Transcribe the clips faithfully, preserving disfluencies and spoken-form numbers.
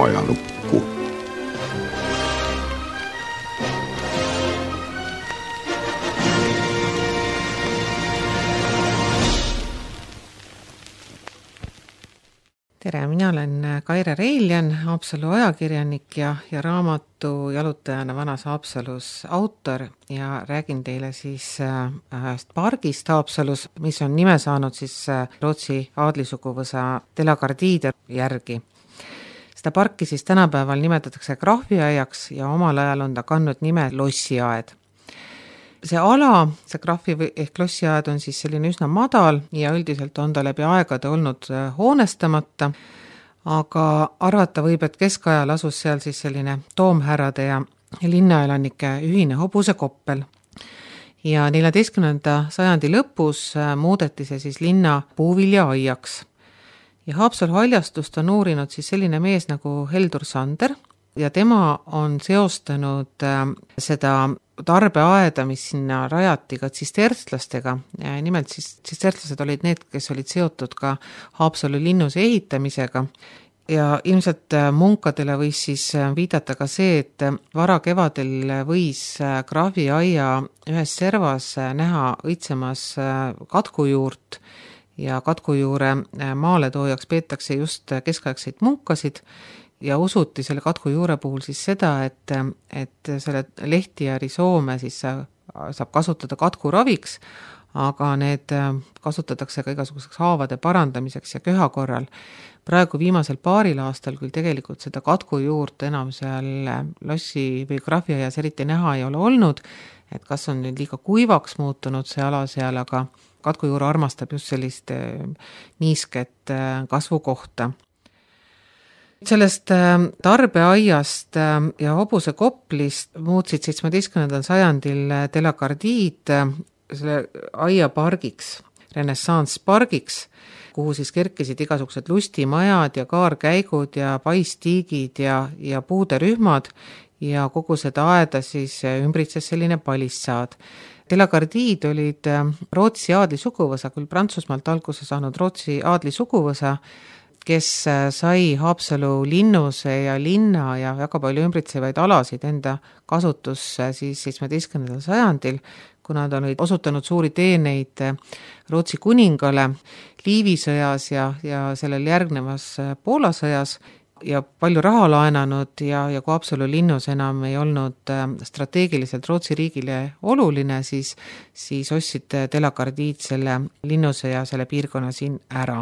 ajalukku. Tere, mina olen Kaire Reiljan, Haapsalu ajakirjanik ja, ja raamatu Jalutajana vanas Haapsalus autor ja räägin teile siis ühest pargist Haapsalus, mis on nime saanud siis Rootsi aadlisuguvõsa Delagardiide järgi. Seda parki siis tänapäeval nimetatakse krahviaiaks ja omal ajal on ta kandnud nime Lossiaed. See ala, see krahvi ehk lossiaed on siis selline üsna madal ja üldiselt on ta läbi aegade olnud hoonestamata, aga arvata võib, et keskajal asus seal siis selline toomhärrade ja linnaelanike ühine hobusekoppel. Ja neljateistkümnenda sajandi lõpus muudeti see siis linna puuviljaaiaks. Ja Haapsalu haljastust on uurinud siis selline mees nagu Heldur Sander ja tema on seostanud seda tarbeaeda, mis sinna rajati ka tsistertslastega. Nimelt siis tsistertslased olid need, kes olid seotud ka Haapsalu linnuse ehitamisega. Ja ilmselt munkadele võis siis viidata ka see, et vara kevadel võis krahviaia ühes servas näha õitsemas katkujuurt ja katkujuure maaletoojaks peetakse just keskaegseid munkasid. Ja usuti selle katkujuure puhul siis seda, et, et selle lehti ja risoome siis saab kasutada katkuraviks, aga need kasutatakse ka igasuguseks haavade parandamiseks ja köha korral. Praegu viimasel paaril aastal küll tegelikult seda katkujuurt enam seal lossi või krahviaias eriti näha ei ole olnud, et kas on nüüd liiga kuivaks muutunud see ala seal, aga katkujuur armastab just sellist niisket kasvukohta. Sellest tarbeaiast ja hobusekoplist muutsid seitsmeteistkümnendal sajandil Delagardiid selle aiapargiks, renessansspargiks, kuhu siis kerkisid igasugused lustimajad ja kaarkäigud ja paistiigid ja, ja puuderühmad ja kogu seda aeda siis ümbritses selline palissaad. Delagardiid olid Rootsi aadlisuguvõsa, küll Prantsusmaalt alguse saanud Rootsi aadlisuguvõsa, kes sai Haapsalu linnuse ja linna ja väga palju ümbritsevaid alasid enda kasutusse siis seitsmeteistkümnendal sajandil, kuna ta olid osutanud suuri teeneid Rootsi kuningale Liivisõjas ja, ja sellel järgnevas Poola sõjas ja palju raha laenanud ja, ja kui Haapsalu linnus enam ei olnud strateegiliselt Rootsi riigile oluline, siis, siis ostsid Delagardiid selle linnuse ja selle piirkonna siin ära.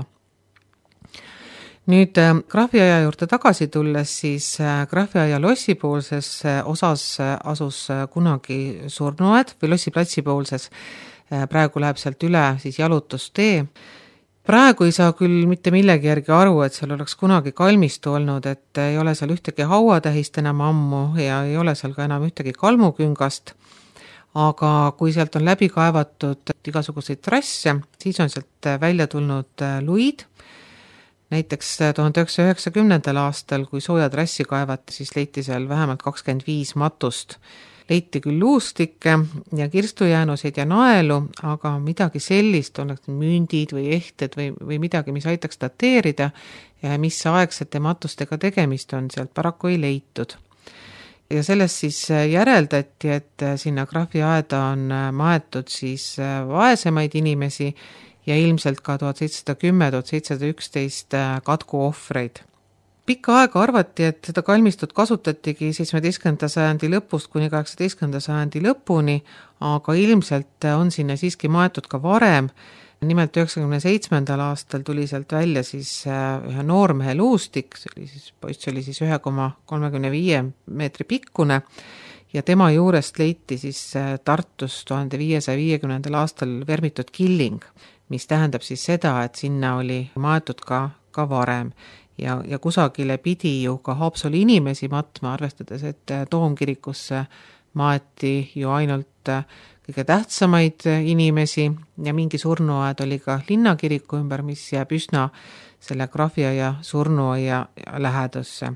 Nüüd krahviaia juurde tagasi tulles, siis krahviaia lossipoolses osas asus kunagi surnuaed või lossiplatsi poolses. Praegu läheb sealt üle siis jalutustee. Praegu ei saa küll mitte millegi järgi aru, et seal oleks kunagi kalmistu olnud, et ei ole seal ühtegi hauatähist enam ammu ja ei ole seal ka enam ühtegi kalmuküngast. Aga kui sealt on läbi kaevatud igasuguseid trasse, siis on sealt välja tulnud luid. Näiteks tuhande üheksasaja üheksakümnendal aastal, kui sooja trassi kaevati, siis leiti seal vähemalt kakskümmend viis matust. Leiti küll luustikke ja kirstujäänuseid ja naelu, aga midagi sellist, on mündid või ehted või, või midagi, mis aitaks dateerida ja mis aegsete matustega tegemist on, sealt paraku ei leitud. Ja sellest siis järeldati, et sinna krahviaeda on maetud siis vaesemaid inimesi ja ilmselt ka tuhat seitsesada kümme tuhat seitsesada üksteist katkuohvreid. Pikka aega arvati, et seda kalmistut kasutatigi seitsmeteistkümnenda sajandi lõpust kuni kaheksateistkümnenda sajandi lõpuni, aga ilmselt on sinna siiski maetud ka varem. Nimelt üheksakümne seitsmendal aastal tuli sealt välja siis ühe noormehe luustik, see oli siis, poiss oli siis üks koma kolmkümmend viis meetri pikkune ja tema juurest leiti siis Tartus tuhande viiesaja viiekümnendal aastal vermitud killing, mis tähendab siis seda, et sinna oli maetud ka, ka varem. Ja, ja kusagile pidi ju ka Haapsalu inimesi matma, arvestades, et Toomkirikusse maeti ju ainult kõige tähtsamaid inimesi ja mingi surnuaed oli ka linnakiriku ümber, mis jääb üsna selle krahviaia surnuaia lähedusse.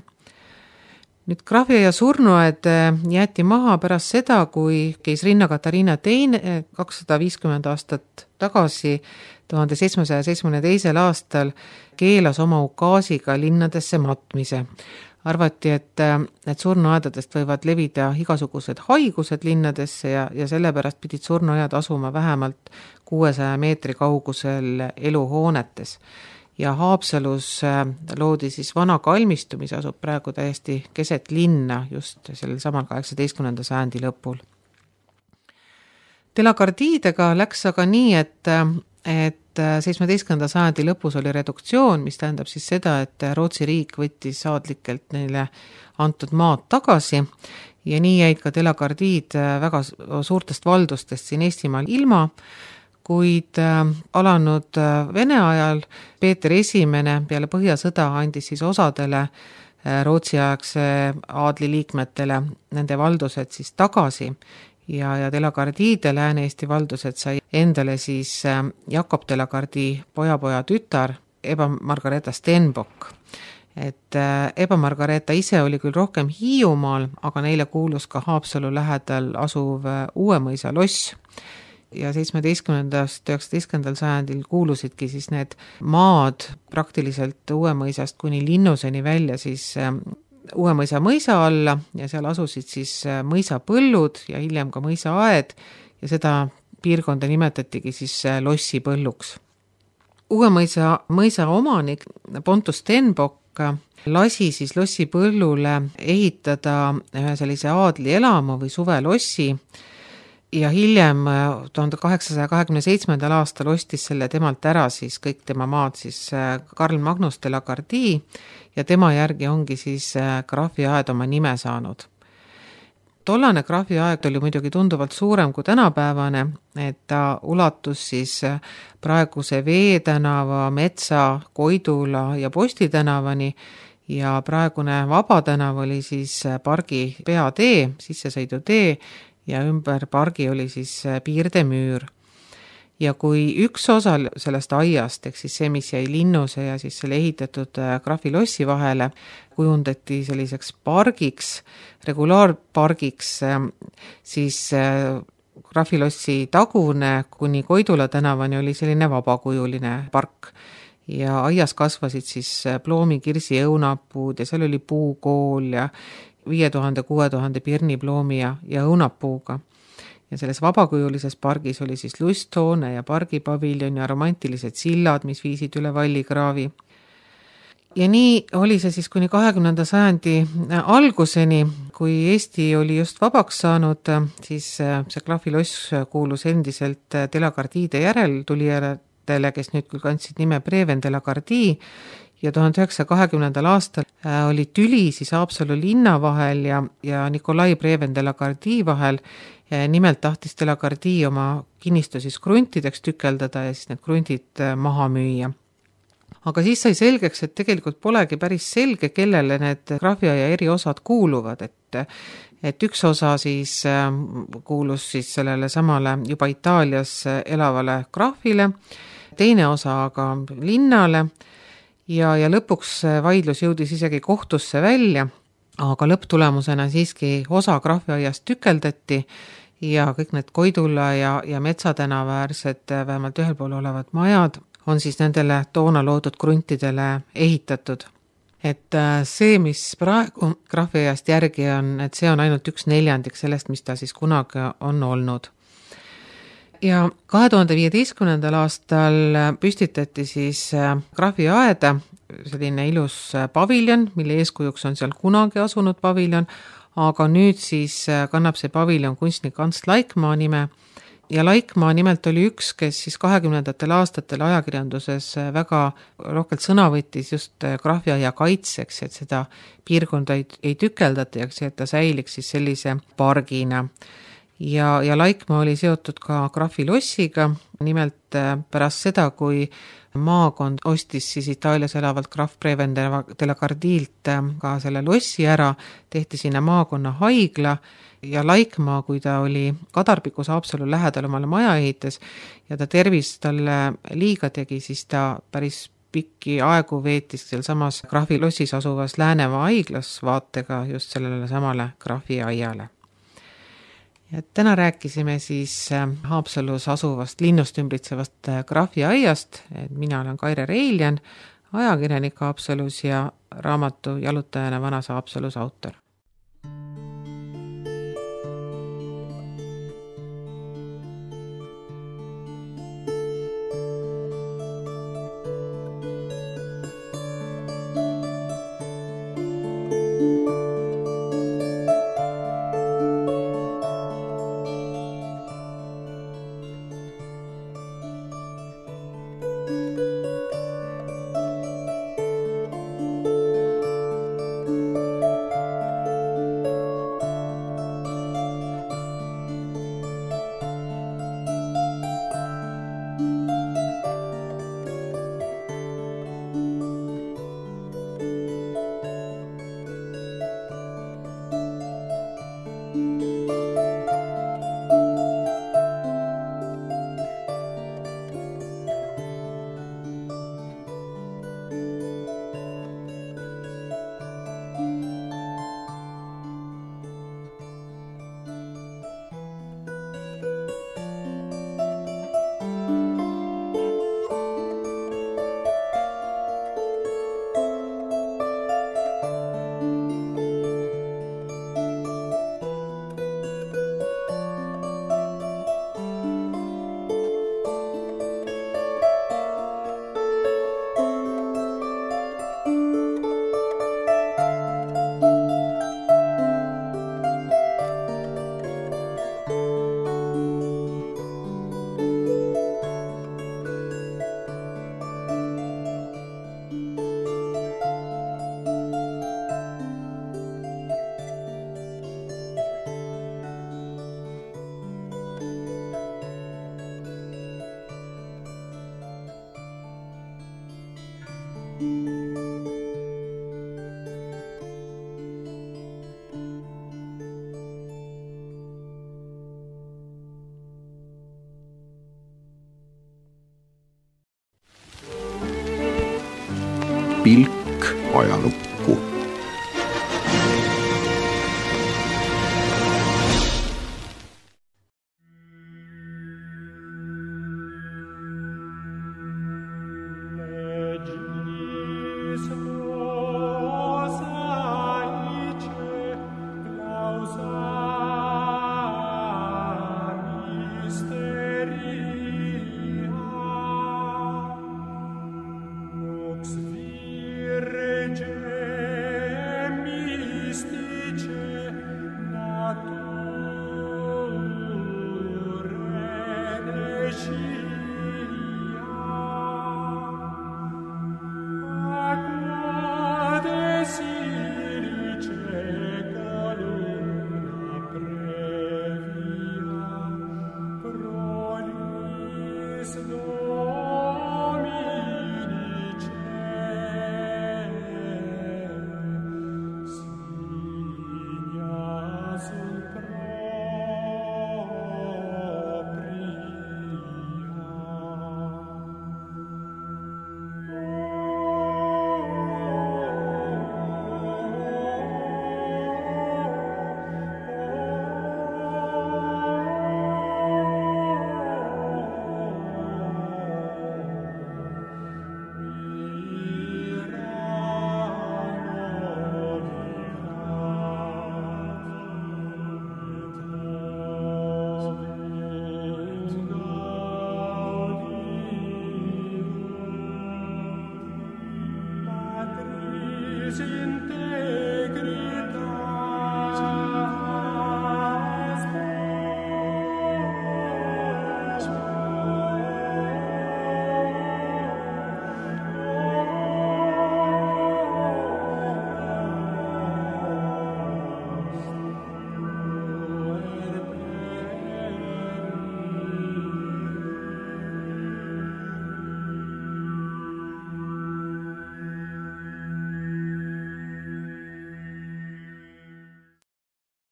Nüüd krahviaia surnuaed jäeti maha pärast seda, kui keisrinna Katariina teine kakssada viiskümmend aastat tagasi tuhande seitsmesaja seitsmekümne teisel aastal keelas oma ukaasiga linnadesse matmise. arvati, et, et surnuaedadest võivad levida igasugused haigused linnadesse ja, ja sellepärast pidid surnuaiad asuma vähemalt kuuesaja meetri kaugusel eluhoonetes. Ja Haapsalus loodi siis vana kalmistu, mis asub praegu täiesti keset linna just sellel samal kaheksateistkümnenda sajandi lõpul. Delagardiidega läks aga nii, et, et seitsmeteistkümnenda sajandi lõpus oli reduktsioon, mis tähendab siis seda, et Rootsi riik võttis saadlikelt neile antud maad tagasi ja nii jäid ka delagardiid väga suurtest valdustest siin Eestimaal ilma, kuid alanud Vene ajal Peeter Esimene peale Põhjasõda andis siis osadele Rootsi aegse aadli liikmetele nende valdused siis tagasi. Ja, ja delagardiide Lääne-Eesti valdused sai endale siis Jakob Delagardi pojapoja tütar Eba Margareeta Stenbock. Et Eba Margareeta ise oli küll rohkem Hiiumaal, aga neile kuulus ka Haapsalu lähedal asuv Uuemõisa loss. Ja seitsmeteistkümnendast üheksateistkümnendal sajandil kuulusidki siis need maad praktiliselt Uuemõisast kuni Linnuseni välja siis Uuemõisa mõisa alla ja seal asusid siis mõisapõllud ja hiljem ka mõisaaed ja seda piirkonda nimetatigi siis lossipõlluks. Uuemõisa mõisa omanik Pontus Stenbock lasi siis lossipõllule ehitada ühe sellise aadli elamu või suvelossi ja hiljem tuhande kaheksasaja kahekümne seitsmendal aastal ostis selle temalt ära siis kõik tema maad siis Karl Magnus Delagardi ja tema järgi ongi siis krahviaed oma nime saanud. Tollane krahviaed oli muidugi tunduvalt suurem kui tänapäevane, et ta ulatus siis praeguse Veetänava, Metsa, Koidula ja Posti tänavani ja praegune Vaba tänav oli siis pargi peatee, sissesõidutee ja ümber pargi oli siis piirdemüür. Ja kui üks osa sellest aiast, ehk siis see, mis jäi Linnuse ja siis selle ehitatud krahvilossi vahele, kujundati selliseks pargiks, regulaarpargiks, siis krahvilossi tagune kuni Koidula tänavani oli selline vabakujuline park. Ja aias kasvasid siis ploomi, kirsi, õunapuud ja seal oli puukool ja viie tuhande, kuue tuhande pirniploomi ja, ja õunapuuga. Ja selles vabakujulises pargis oli siis lusthoone ja pargipaviljon ja romantilised sillad, mis viisid üle Vallikraavi. Ja nii oli see siis kuni kahekümnenda sajandi alguseni, kui Eesti oli just vabaks saanud, siis see krahviloss kuulus endiselt delagardiide järeltulijatele, kes nüüd küll kandsid nime Preven Delagardi ja tuhande üheksasaja kahekümnendal aastal oli tüli siis Haapsalu linna vahel ja, ja Nikolai Preven Delagardi vahel. Nimelt tahtis Delagardi oma kinnistu siis kruntideks tükeldada ja siis need kruntid maha müüa. Aga siis sai selgeks, et tegelikult polegi päris selge, kellele need krahviaia eri osad kuuluvad, et, et üks osa siis kuulus siis sellele samale juba Itaalias elavale krahvile, teine osa aga linnale ja, ja lõpuks vaidlus jõudis isegi kohtusse välja, aga lõpptulemusena siiski osa krahviaiast tükeldati ja kõik need Koidula ja, ja Metsatänaväärsed vähemalt ühel pool olevad majad on siis nendele toona loodud kruntidele ehitatud. Et see, mis praegu krahviaiast järgi on, et see on ainult üks neljandik sellest, mis ta siis kunagi on olnud. Ja kahe tuhande viieteistkümnendal aastal püstitati siis krahviaeda, selline ilus paviljon, mille eeskujuks on seal kunagi asunud paviljon, aga nüüd siis kannab see paviljon kunstnik Ants Laikmaa nime. Ja Laikmaa nimelt oli üks, kes siis kahekümnendatel aastatel ajakirjanduses väga rohkelt sõna võttis just krahviaia kaitseks, et seda piirkonda ei, ei tükeldata ja et ta säiliks siis sellise pargina. Ja, ja Laikmaa oli seotud ka krahvilossiga, nimelt pärast seda, kui maakond ostis siis Itaalias elavalt krahv Preven Delagardilt ka selle lossi ära, tehti sinna maakonna haigla ja Laikmaa, kui ta oli Kadarpikus Haapsalu lähedal omale maja ehitas ja ta tervis talle liiga tegi, siis ta päris pikki aegu veetis seal samas krahvilossis asuvas Läänemaa haiglas vaatega just sellele samale krahviaiale. Ja täna rääkisime siis Haapsalus asuvast linnust ümbritsevast krahviaiast, et mina olen Kaire Reiljan, ajakirjanik Haapsalus ja raamatu Jalutajana vanas Haapsalus autor. Pilk ajalukku.